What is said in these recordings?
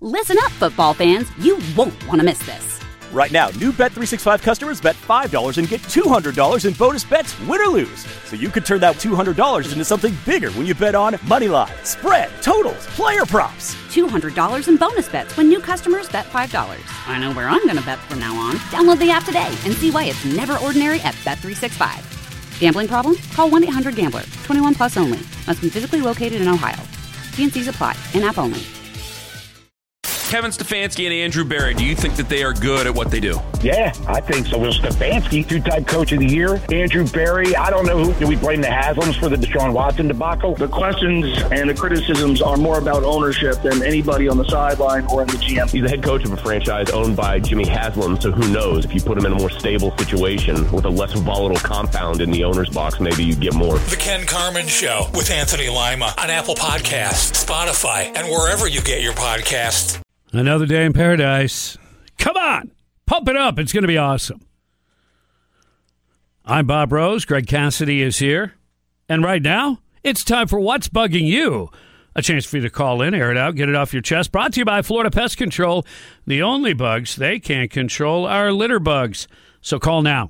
Listen up, football fans. You won't want to miss this. Right now, new Bet365 customers bet $5 and get $200 in bonus bets, win or lose. So you could turn that $200 into something bigger when you bet on money line, spread, totals, player props. $200 in bonus bets when new customers bet $5. I know where I'm going to bet from now on. Download the app today and see why it's never ordinary at Bet365. Gambling problem? Call 1-800-GAMBLER. 21 plus only. Must be physically located in Ohio. T&Cs apply. In-app only. Kevin Stefanski and Andrew Berry, do you think that they are good at what they do? Yeah, I think so. Well, Stefanski, two-time coach of the year. Andrew Berry, I don't know who. Do we blame the Haslams for the Deshaun Watson debacle? The questions and the criticisms are more about ownership than anybody on the sideline or in the GM. He's the head coach of a franchise owned by Jimmy Haslam, so who knows? If you put him in a more stable situation with a less volatile compound in the owner's box, maybe you get more. The Ken Carman Show with Anthony Lima on Apple Podcasts, Spotify, and wherever you get your podcasts. Another day in paradise. Come on, pump it up. It's going to be awesome. I'm Bob Rose. Greg Cassidy is here. And right now, it's time for What's Bugging You? A chance for you to call in, air it out, get it off your chest. Brought to you by Florida Pest Control. The only bugs they can't control are litter bugs. So call now.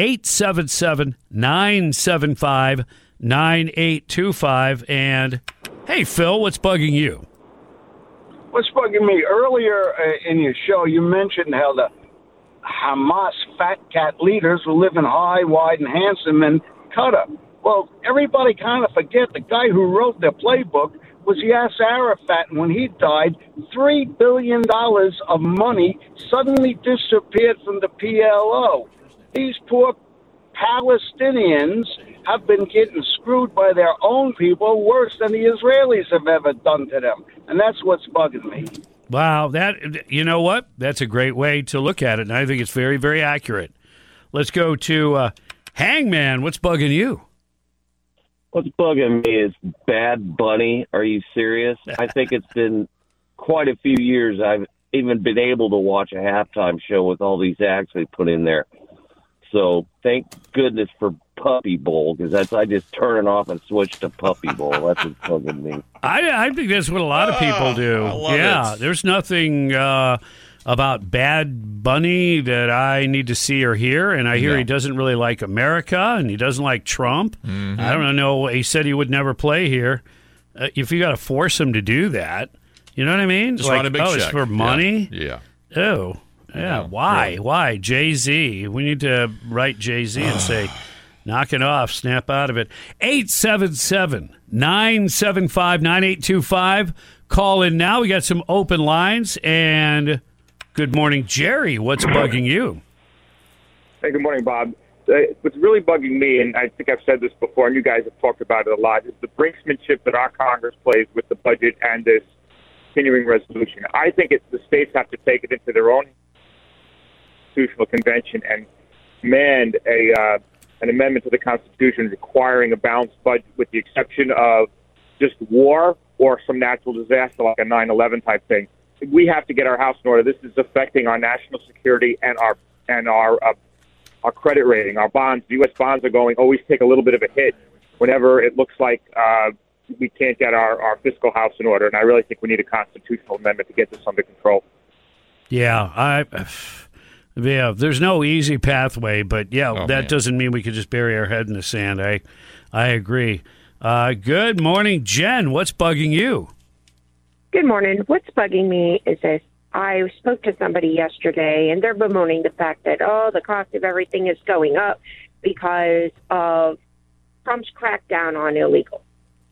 877-975-9825. And, hey, Phil, what's bugging you? What's bugging me, earlier in your show, you mentioned how the Hamas fat cat leaders were living high, wide, and handsome in Qatar. Well, everybody kind of forget the guy who wrote the playbook was Yasser Arafat, and when he died, $3 billion of money suddenly disappeared from the PLO. These poor Palestinians have been getting screwed by their own people worse than the Israelis have ever done to them. And that's what's bugging me. Wow, that, you know what? That's a great way to look at it, and I think it's very, very accurate. Let's go to Hangman. What's bugging you? What's bugging me is Bad Bunny. Are you serious? I think it's been quite a few years I've even been able to watch a halftime show with all these acts they put in there. So thank goodness for Puppy Bowl, because I just turn it off and switch to Puppy Bowl. That's what's bugging me. I think that's what a lot of people do. Yeah, there's nothing about Bad Bunny that I need to see or hear, and I hear he doesn't really like America, and he doesn't like Trump. Mm-hmm. I don't know. He said he would never play here. If you got to force him to do that, you know what I mean? Just write a big check. It's for money? Yeah. Oh. Yeah, why? Really? Why? Jay-Z. We need to write Jay-Z and say, knock it off, snap out of it. 877-975-9825. Call in now. We got some open lines. And good morning, Jerry. What's bugging you? Hey, good morning, Bob. What's really bugging me, and I think I've said this before, and you guys have talked about it a lot, is the brinksmanship that our Congress plays with the budget and this continuing resolution. I think the states have to take it into their own constitutional convention and demand an amendment to the Constitution requiring a balanced budget, with the exception of just war or some natural disaster like a 9/11 type thing. We have to get our house in order. This is affecting our national security and our credit rating, our bonds. The U.S. bonds are always take a little bit of a hit whenever it looks like we can't get our fiscal house in order. And I really think we need a constitutional amendment to get this under control. Yeah, there's no easy pathway, but doesn't mean we could just bury our head in the sand. I agree. Good morning, Jen. What's bugging you? Good morning. What's bugging me is this. I spoke to somebody yesterday, and they're bemoaning the fact that, the cost of everything is going up because of Trump's crackdown on illegal.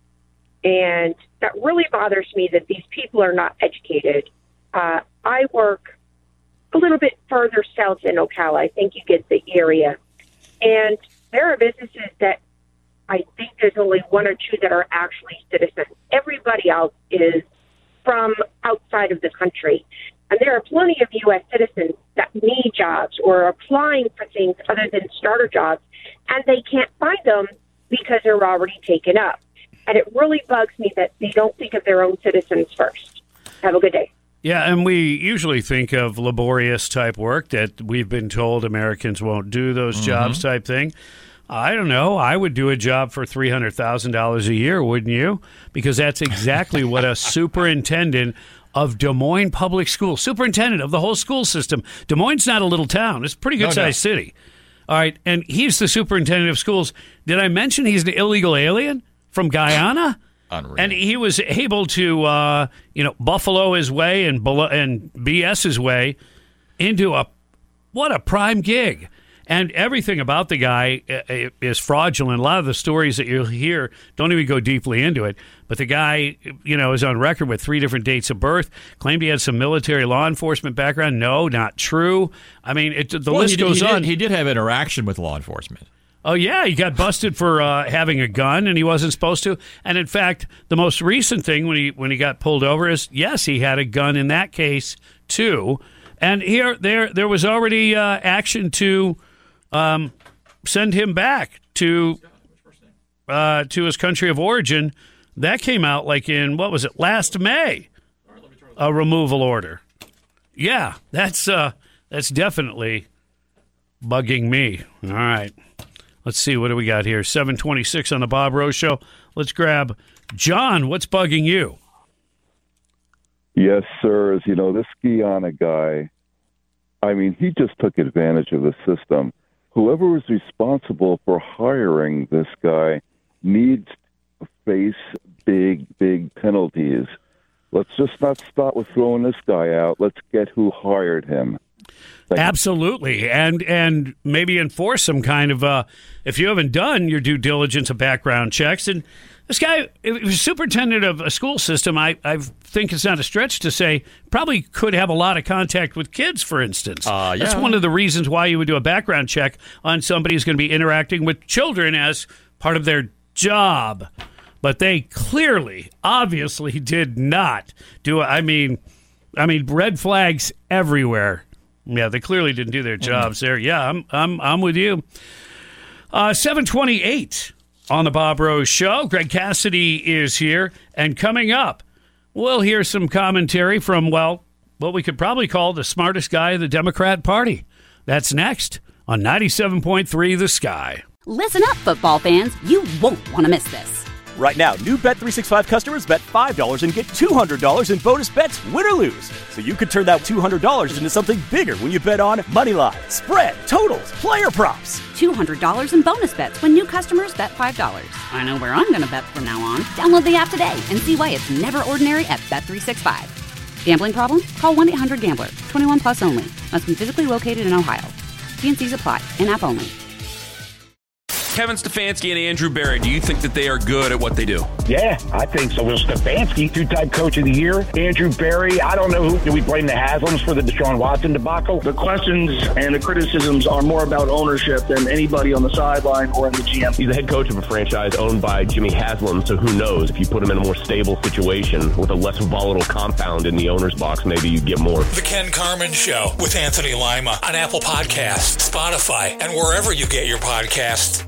And that really bothers me that these people are not educated. I work a little bit further south in Ocala. I think you get the area. And there are businesses that I think there's only one or two that are actually citizens. Everybody else is from outside of the country. And there are plenty of U.S. citizens that need jobs or are applying for things other than starter jobs, and they can't find them because they're already taken up. And it really bugs me that they don't think of their own citizens first. Have a good day. Yeah, and we usually think of laborious type work that we've been told Americans won't do those jobs type thing. I don't know. I would do a job for $300,000 a year, wouldn't you? Because that's exactly what a superintendent of Des Moines Public Schools, superintendent of the whole school system. Des Moines is not a little town. It's a pretty good-sized city. All right, and he's the superintendent of schools. Did I mention he's an illegal alien from Guyana? Unreal. And he was able to, buffalo his way and BS his way into what a prime gig. And everything about the guy is fraudulent. A lot of the stories that you'll hear don't even go deeply into it. But the guy, is on record with 3 different dates of birth, claimed he had some military law enforcement background. No, not true. I mean, the list goes on. He did have interaction with law enforcement. Oh, yeah, he got busted for having a gun, and he wasn't supposed to. And, in fact, the most recent thing when he got pulled over is, yes, he had a gun in that case, too. And there was already action to send him back to his country of origin. That came out last May, a removal order. Yeah, that's definitely bugging me. All right. Let's see, what do we got here? 7:26 on the Bob Rose Show. Let's grab John. What's bugging you? Yes, sir. This Guyana guy, he just took advantage of the system. Whoever was responsible for hiring this guy needs to face big penalties. Let's just not stop with throwing this guy out. Let's get who hired him. Absolutely, and maybe enforce some kind of, if you haven't done your due diligence of background checks. And this guy, if he was superintendent of a school system, I think it's not a stretch to say probably could have a lot of contact with kids, for instance. That's one of the reasons why you would do a background check on somebody who's going to be interacting with children as part of their job. But they clearly, obviously did not do it. I mean, red flags everywhere. Yeah, they clearly didn't do their jobs there. Yeah, I'm with you. 7:28 on the Bob Rose Show. Greg Cassidy is here, and coming up, we'll hear some commentary from what we could probably call the smartest guy in the Democrat Party. That's next on 97.3 The Sky. Listen up, football fans. You won't want to miss this. Right now, new Bet365 customers bet $5 and get $200 in bonus bets, win or lose. So you could turn that $200 into something bigger when you bet on moneyline, spread, totals, player props. $200 in bonus bets when new customers bet $5. I know where I'm going to bet from now on. Download the app today and see why it's never ordinary at Bet365. Gambling problem? Call 1-800-GAMBLER. 21 plus only. Must be physically located in Ohio. T&Cs apply. In-app only. Kevin Stefanski and Andrew Berry, do you think that they are good at what they do? Yeah, I think so. Will Stefanski, 2-time coach of the year. Andrew Berry, I don't know who. Do we blame the Haslams for the Deshaun Watson debacle? The questions and the criticisms are more about ownership than anybody on the sideline or in the GM. He's the head coach of a franchise owned by Jimmy Haslam, so who knows? If you put him in a more stable situation with a less volatile compound in the owner's box, maybe you get more. The Ken Carman Show with Anthony Lima on Apple Podcasts, Spotify, and wherever you get your podcasts.